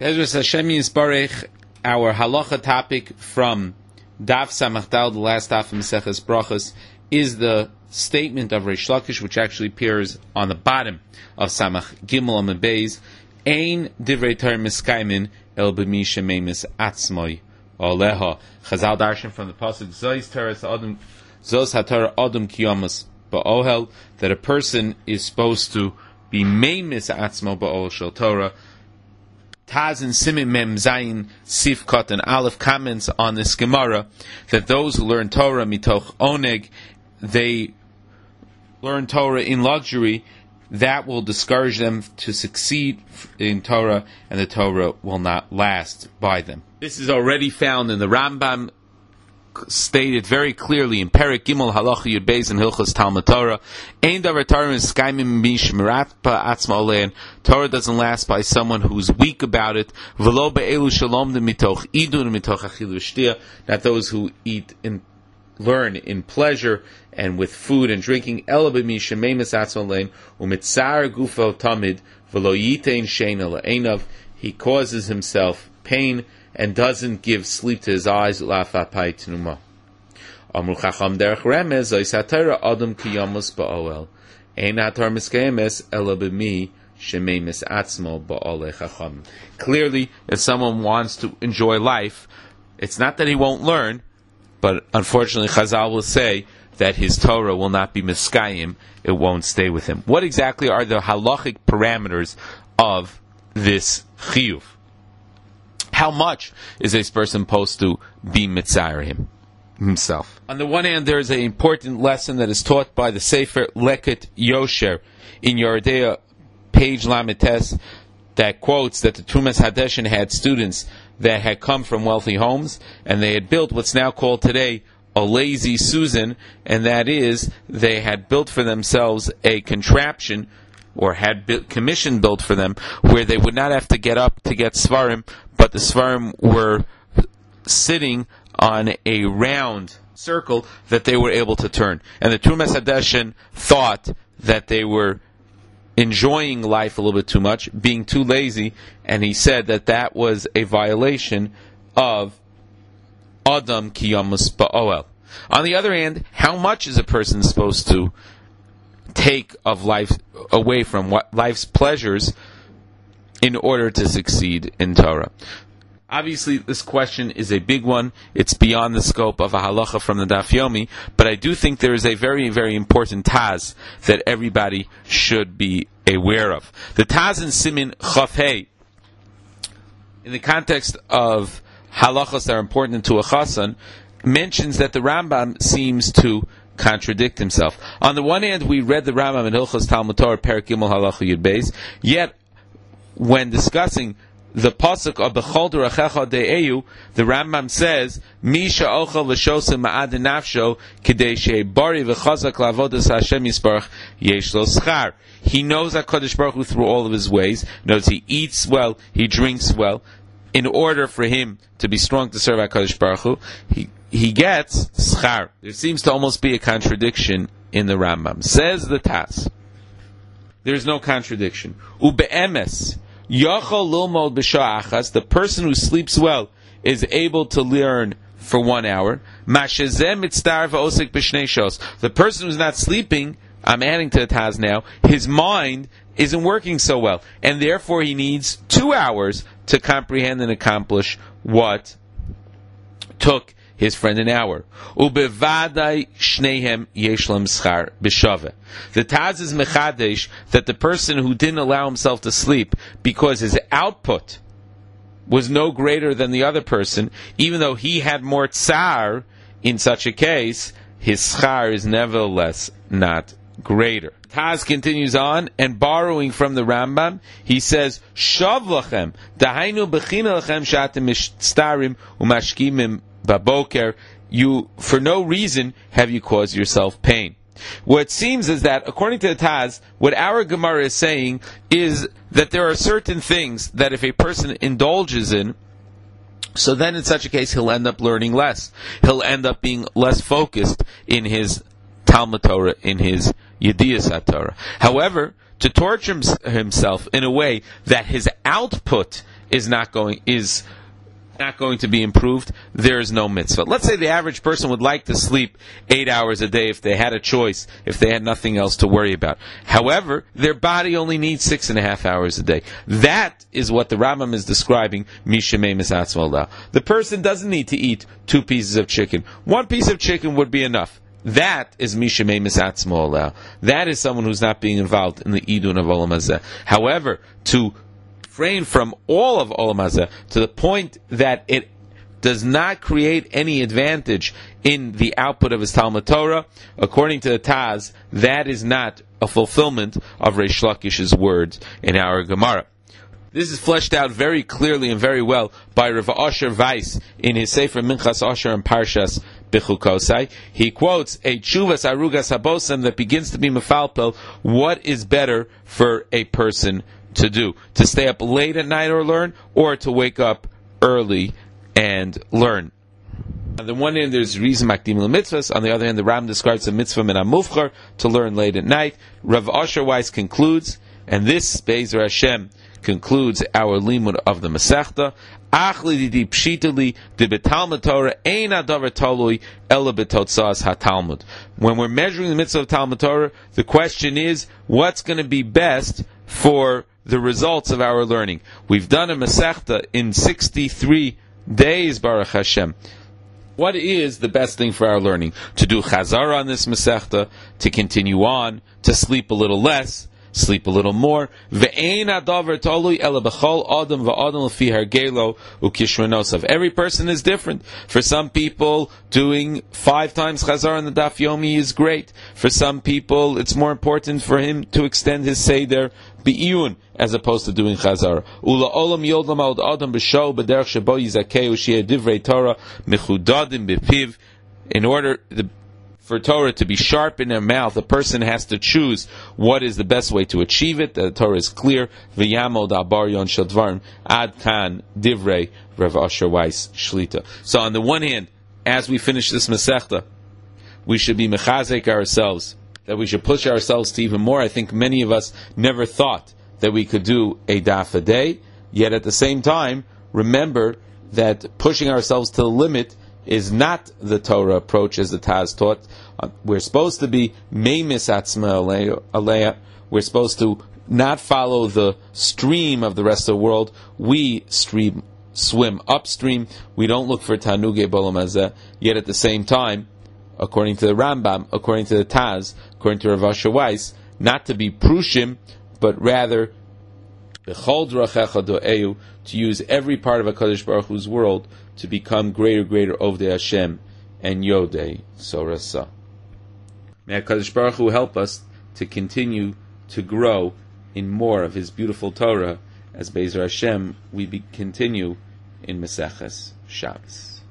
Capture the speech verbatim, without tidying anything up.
Bezras Hashem Yisbarech, our halacha topic from Daf Samach Dal, the last Daf in Maseches Brachos, is the statement of Reish Lakish, which actually appears on the bottom of Samach Gimel Amud Beis. Ein divrei Torah miskaimin el b'mi shemeimis atzmoi oleha. Chazal darshan from the pasuk Zos Teres Adam Zos HaTorah Adam Kiyamas ba'ohel, that a person is supposed to be meimis atzmo ba'ohel shel Torah. Taz and Simin Mem Zayin Sif Kot and Aleph comments on this Gemara that those who learn Torah mitoch oneg, they learn Torah in luxury, that will discourage them to succeed in Torah, and the Torah will not last by them. This is already found in the Rambam, stated very clearly in Perek Gimel Halacha Yud Beis in Hilchos Talmud Torah. Ein davar Torah miskayim mishmeratpa atzma olein. Torah doesn't last by someone who's weak about it. V'lo be'elu shalom de mitoch idun mitoch achilu shtia. Not those who eat in learn in pleasure and with food and drinking. Ela b'mi shemeimis atzma olein umitzar gufo tamid v'lo yitein sheina le'einav. He causes himself pain and doesn't give sleep to his eyes. La'afapai t'numa. Amru chacham derech remez ois haTorah adam kiyamos ba'oel. Ein haTorah miskayemes ela b'mi shemeimis atzmo ba'olei chacham. Clearly, if someone wants to enjoy life, it's not that he won't learn, but unfortunately Chazal will say that his Torah will not be miskayim, it won't stay with him. What exactly are the halachic parameters of this chiyuv? How much is this person supposed to be mitzayir him himself? On the one hand, there is an important lesson that is taught by the Sefer Leket Yosher in Yoredeya, page Lamites, that quotes that the Tumas Hadeshin had students that had come from wealthy homes, and they had built what's now called today a lazy Susan, and that is, they had built for themselves a contraption, or had built, commission built for them, where they would not have to get up to get Svarim, but the Svarim were sitting on a round circle that they were able to turn. And the Tumas Hadeshin thought that they were enjoying life a little bit too much, being too lazy, and he said that that was a violation of Adam Kiyamus Ba'oel. On the other hand, how much is a person supposed to take of life away from what life's pleasures in order to succeed in Torah? Obviously, this question is a big one. It's beyond the scope of a halacha from the Daf Yomi, but I do think there is a very, very important taz that everybody should be aware of. The taz in Simin Chaf Hey, in the context of halachas that are important to a chasan, mentions that the Rambam seems to contradict himself. On the one hand, we read the Rambam in Hilchos Talmud Torah, Perek Gimel Halacha Yud Beis, yet when discussing the pasuk of B'chol D'rachecha De'eyu, the Rambam says, Misha ochel v'shosim ma'ad nafsho k'dei she'bari v'chazak la'avodas Hashem Yisbarach yesh lo schar. He knows HaKadosh Baruch Hu through all of his ways, knows he eats well, he drinks well. In order for him to be strong to serve HaKadosh Baruch Hu, he, he gets schar. There seems to almost be a contradiction in the Rambam. Says the Taz, there's no contradiction. Ube'emes, Yachol lilmod b'shah achas, the person who sleeps well is able to learn for one hour. Mashezeh mitztar v'osek b'shnei shos, the person who's not sleeping, I'm adding to the Taz now, his mind isn't working so well, and therefore he needs two hours to comprehend and accomplish what took his friend an hour. Ubevadai shnehem yeshlam schar b'shaveh. The Taz is mechadesh that the person who didn't allow himself to sleep because his output was no greater than the other person, even though he had more tsar, in such a case, his schar is nevertheless not greater. Taz continues on, and borrowing from the Rambam, he says, Shav lachem, dahainu bechina lachem shatem mishtarim umashkimim baboker, you, for no reason, have you caused yourself pain. What it seems is that, according to the Taz, what our Gemara is saying is that there are certain things that if a person indulges in, so then in such a case he'll end up learning less. He'll end up being less focused in his Talmud Torah, in his Yediyas HaTorah. However, to torture himself in a way that his output is not going is not going to be improved, there is no mitzvah. Let's say the average person would like to sleep eight hours a day if they had a choice, if they had nothing else to worry about. However, their body only needs six and a half hours a day. That is what the Rambam is describing, Mishamei Misatzmallah. The person doesn't need to eat two pieces of chicken. One piece of chicken would be enough. That is Mishamei Misatzmallah. That is someone who's not being involved in the Idun of Olam Hazeh. However, to refrain from all of Olam Hazeh to the point that it does not create any advantage in the output of his Talmud Torah, according to the Taz, that is not a fulfillment of Reish Lakish's words in our Gemara. This is fleshed out very clearly and very well by Rav Asher Weiss in his Sefer Minchas Asher and Parshas Bechukosai. He quotes a Tshuvas Arugas Habosam that begins to be mefalpel. What is better for a person to do? To stay up late at night or learn, or to wake up early and learn? On the one hand, there's reason makdim l'mitzvahs. On the other hand, the Ram describes a mitzvah min hamufchar, to learn late at night. Rav Asher Weiss concludes, and this Be'ezer Hashem concludes our limud of the Masechta. Achli di pshitali di betalmud Torah ein adavar talui ela betotzas hatalmud. When we're measuring the mitzvah of Talmud Torah, the question is, what's going to be best for the results of our learning? We've done a Masechta in sixty-three days, Baruch Hashem. What is the best thing for our learning? To do Chazara on this Masechta, to continue on, to sleep a little less, sleep a little more. Every person is different. For some people, doing five times Chazar on the Daf Yomi is great. For some people, it's more important for him to extend his Seder Be'iyun as opposed to doing Chazar. Ula olam yodlam al adam b'sho b'derech shebo yizakeu sheyeh divrei Torah mechudadim b'piv. In order the For Torah to be sharp in their mouth, a person has to choose what is the best way to achieve it. The Torah is clear. V'yamod abar yon shel dvarim ad kan divrei Rav Asher Weiss Shlita. So on the one hand, as we finish this Masechta, we should be mechazek ourselves, that we should push ourselves to even more. I think many of us never thought that we could do a daf a day, yet at the same time, remember that pushing ourselves to the limit is not the Torah approach as the Taz taught. Uh, we're supposed to be meimis atzma aleya. We're supposed to not follow the stream of the rest of the world. We stream, swim upstream. We don't look for tanuge b'olam hazeh. Yet at the same time, according to the Rambam, according to the Taz, according to Rav Asher Weiss, not to be prushim, but rather b'chol drachecha do'eu, to use every part of HaKadosh Baruch Hu's world to become greater, greater Ovdei Hashem and Yodei Sorasa. May HaKadosh Baruch Hu help us to continue to grow in more of His beautiful Torah, as Be'ezer Hashem we be, continue in Meseches Shabbos.